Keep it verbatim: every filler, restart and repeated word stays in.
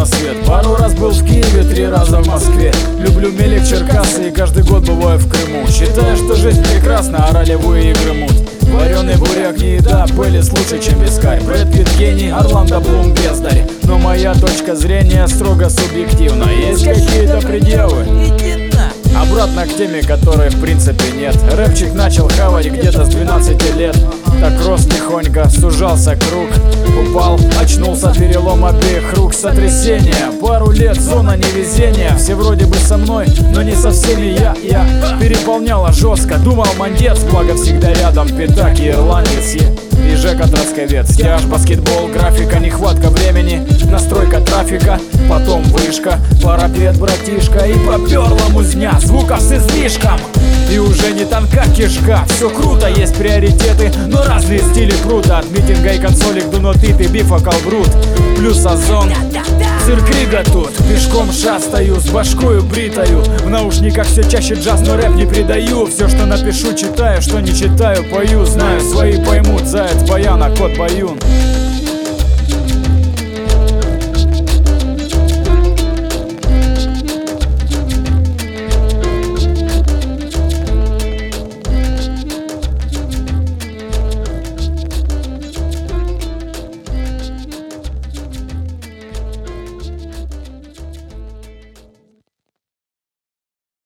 на свет. Пару раз был в Киеве, три раза в Москве. Люблю Мелик, Черкассы и каждый год бываю в Крыму. Считаю, что жизнь прекрасна, а ролевые игры мут. Вареный буряк не еда, Пелес лучше, чем вискарь. Брэд Питт гений, Орландо Блум бездарь. Но моя точка зрения строго субъективна. Есть какие-то пределы. Обратно к теме, которой в принципе нет. Рэпчик начал хавать где-то с двенадцати лет. Так рос тихонько, сужался круг. Упал, очнулся, перелом обеих рук. Сотрясение, пару лет, зона невезения. Все вроде бы со мной, но не со всеми я Я переполняла жестко, думал мандец. Благо всегда рядом пятак и ирландец и Жека Трасковец. Тяж, баскетбол, графика, нехватка времени. Настройка трафика, потом вышка. Парапет, братишка, и поперла музня. Звуков с излишком, и уже не тонка кишка. Все круто, есть приоритеты, но разные стили круто. От митинга и консоли к дунотит и бифа колбрут. Плюс озон, цирк Рига тут. Пешком шастаю, с башкою бритою. В наушниках все чаще джаз, но рэп не придаю. Все, что напишу, читаю, что не читаю, пою. Знаю, свои поймут, заяц, баяна, кот, баюн.